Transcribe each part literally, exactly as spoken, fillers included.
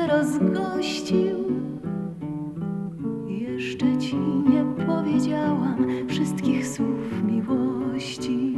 cię rozgościł. Jeszcze ci nie powiedziałam wszystkich słów miłości.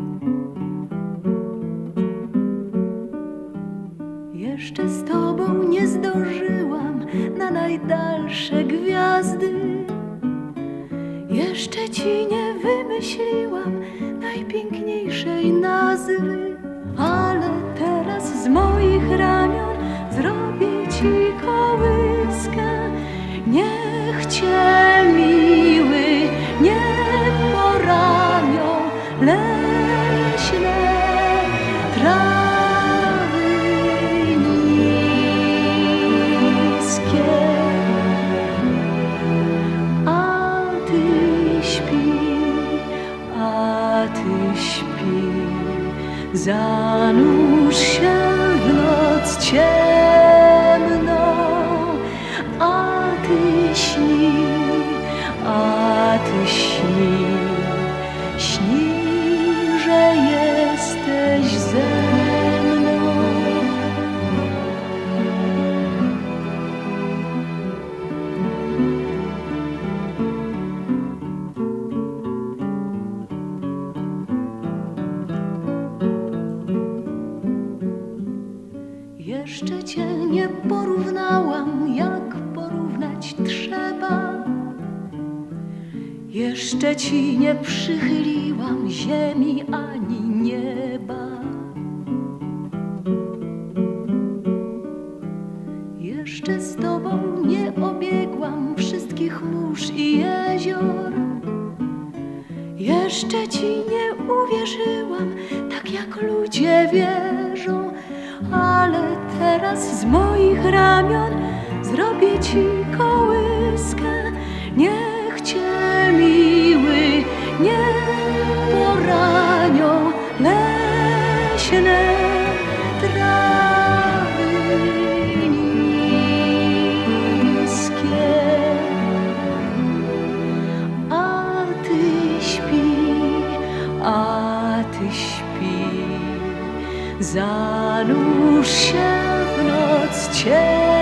Jeszcze z tobą nie zdążyłam na najdalsze gwiazdy. Jeszcze ci nie wymyśliłam najpiękniejszej nazwy. Ale teraz z moich ramion zrobię ci kołyskę. Niech cię miły nie poranią leśne trawy niskie. A ty śpi, a ty śpi, zanurz się w noc ciemną. A ty śni, a ty śni, śni, że jesteś ze mną. Jeszcze cię nie porównałam, jak porównać trzeba. Jeszcze ci nie przychyliłam ziemi ani nieba. Jeszcze z tobą nie obiegłam wszystkich mórz i jezior. Jeszcze ci nie uwierzyłam, tak jak ludzie wierzą. Ale teraz z moich ramion zrobię ci kołyskę. Niech cię miły nie poranią leśne trawy niskie. A ty śpi, a ty śpi, zanurz się w noc ciemną.